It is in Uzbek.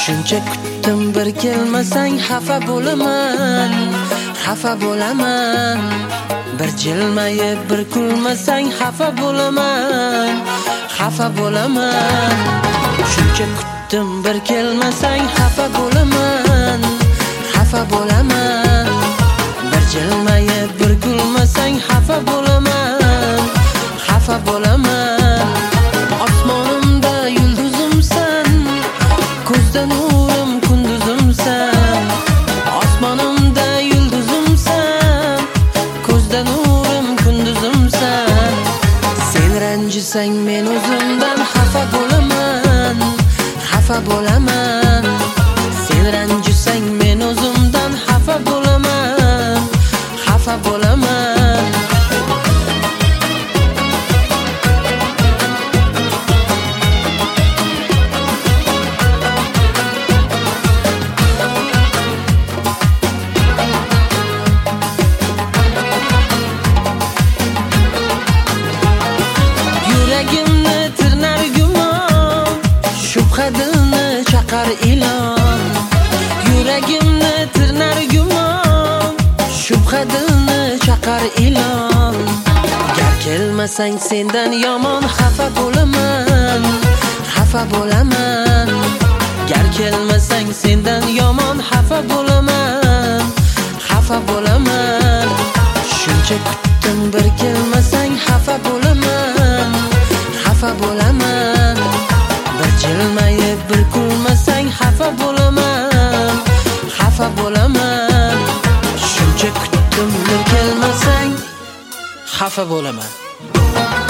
Shuncha kutdim bir kelmasang xafa bo'laman, xafa bo'laman. Bir jilmayib bir kulmasang xafa bo'laman, xafa bo'laman. Shuncha kutdim bir kelmasang xafa bo'laman, xafa bo'laman. Bir jilmayib bir kulmasang xafa bo'laman, xafa bo'laman. Osmonimda yulduzimsan, ko'zda nurim kunduzimsan. Osmonimda yulduzimsan, ko'zda nurim kunduzimsan. Sen ranjisang men o'zimdan xafa bo'laman, xafa bo'laman. Sen ranjisang men o'zimdan xafa bo'laman, xafa bo'laman. Yuragimni tirnar gumon, shubha dilni chaqar ilon. Yuragimni tirnar gumon, shubha dilni chaqar ilon. Gar kelmasang sendan yomon xafa bo'laman, xafa bo'laman. Gar kelmasang sendan yomon xafa bo'laman, xafa bo'laman. Shuncha kutdim bir kelmasang xafa bo'laman, xafa bo'laman. Bir jilmayib bir kulmasang xafa bo'laman, xafa bo'laman. Shuncha kutdim bir kelmasang xafa bo'laman.